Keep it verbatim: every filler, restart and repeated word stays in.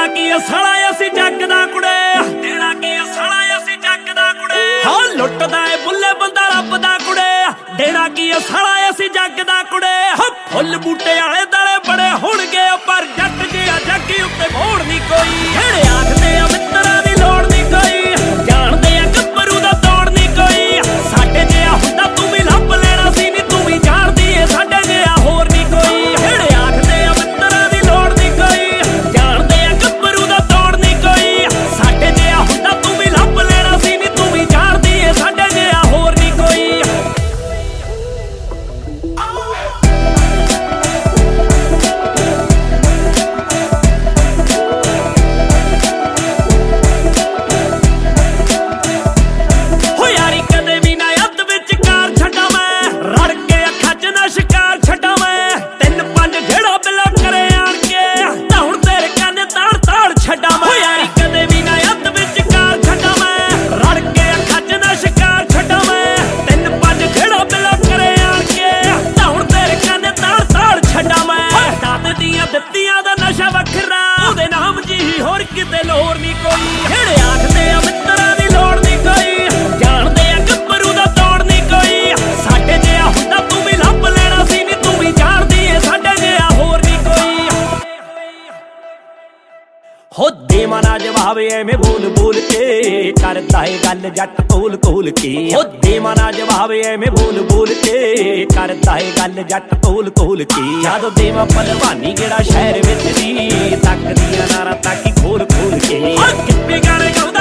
ਕੀ ਅਸਲਾ ਅਸੀਂ ਜੱਗ ਦਾ ਕੁੜੇ, ਦੇਣਾ ਕੀ ਅਸਲਾ ਅਸੀਂ ਜੱਗ ਦਾ ਕੁੜੇ। ਹਾਂ ਲੁੱਟਦਾ ਏ ਬੁੱਲੇ ਬੰਦਾ ਰੱਬ ਦਾ ਕੁੜੇ, ਦੇਣਾ ਕੀ ਅਸਲਾ ਅਸੀਂ ਜੱਗ ਦਾ ਕੁੜੇ। ਹਾਂ ਫੁੱਲ ਬੂਟੇ ਵਾਲੇ ਦਲੇ ਬੜੇ ਹੋਣਗੇ ਪਰ ਜੱਟ ਜਿਹਾ ਜੱਗੀ ਉੱਤੇ ਮੋੜ ਨਹੀਂ ਕੋਈ। ਜਿਹੜੇ ਆਖਦੇ ਆ ਮਿੱਤਰਾਂ ਦੀ ਲੋੜ ਨਹੀਂ ਕੋਈ, ਜਾਣਦੇ ਆ ਗੱਭਰੂ ਦਾ ਤੋੜ ਨਹੀਂ ਕੋਈ। ਸਾਡੇ ਜਿਹਾ ਹੁੰਦਾ ਤੂੰ ਵੀ ਲੱਭ ਲੈਣਾ ਸੀ ਨੀ, ਤੂੰ ਵੀ ਜਾਣਦੀ ਏ ਸਾਡੇ ਜਿਹਾ ਹੋਰ ਨਹੀਂ ਕੋਈ। ਜਿਹੜੇ ਆਖਦੇ ਆ ਮਿੱਤਰਾਂ ਦੀ ਲੋੜ ਨਹੀਂ ਕੋਈ, ਜਾਣਦੇ ਆ ਗੱਭਰੂ ਦਾ ਤੋੜ ਨਹੀਂ ਕੋਈ। ਸਾਡੇ ਜਿਹਾ ਹੁੰਦਾ ਤੂੰ ਵੀ ਲੱਭ ਲੈਣਾ ਸੀ ਨੀ, ਤੂੰ ਵੀ ਜਾਣਦੀ ਏ ਸਾਡੇ ਜਿਹਾ ਹੋਰ ਨਹੀਂ ਕੋਈ। ਦਿੱਤੀਆਂ ਦਾ ਨਸ਼ਾ ਵੱਖਰਾ, ਉਹਦੇ ਨਾਮ ਜੀ ਹੋਰ ਕਿਤੇ ਲੋੜ ਨਹੀਂ ਕੋਈ। ਜਿਹੜੇ ਆਖਦੇ ਆ ਮਿੱਤਰਾਂ ਦੀ ਲੋੜ ਨਹੀਂ ਕੋਈ, ਜਾਣਦੇ ਆ ਗੱਭਰੂ ਦਾ ਤੋੜ ਨਹੀਂ ਕੋਈ। ਸਾਡੇ ਜਿਹਾ ਹੁੰਦਾ ਤੂੰ ਵੀ ਲੱਭ ਲੈਣਾ ਸੀ ਨੀ, ਤੂੰ ਵੀ ਜਾਣਦੀ ਏ ਸਾਡੇ ਜਿਹਾ ਹੋਰ ਨਹੀਂ ਕੋਈ। ਹੋ ਦੇਵਾਂ ਨਾ ਜਵਾਬ ਐਵੇਂ ਬੋਲ ਬੋਲ ਕੇ, ਕਰਦਾ ਏ ਗੱਲ ਜੱਟ ਕੋਲ ਕੋਲ ਕੇ। ਹੋ ਦੇਵਾਂ ਨਾ ਜਵਾਬ ਐਵੇਂ ਬੋਲ ਬੋਲ ਕੇ, ਕਰਦਾ ਏ ਗੱਲ ਜੱਟ ਕੋਲ ਕੋਲ ਕੇ। ਜਦੋਂ ਦੇਵਾਂ ਭਲਵਾਨੀ ਜਿਹੜਾ ਸ਼ਹਿਰ ਵਿੱਚ ਦੀ, ਤੱਕਦੀਆਂ ਨਾਰਾਂ ਤਾਕੀ ਖੋਲ ਖੋਲ ਕੇ। ਕਿੱਪੇ ਗਾਣੇ ਗਾਉਂਦਾ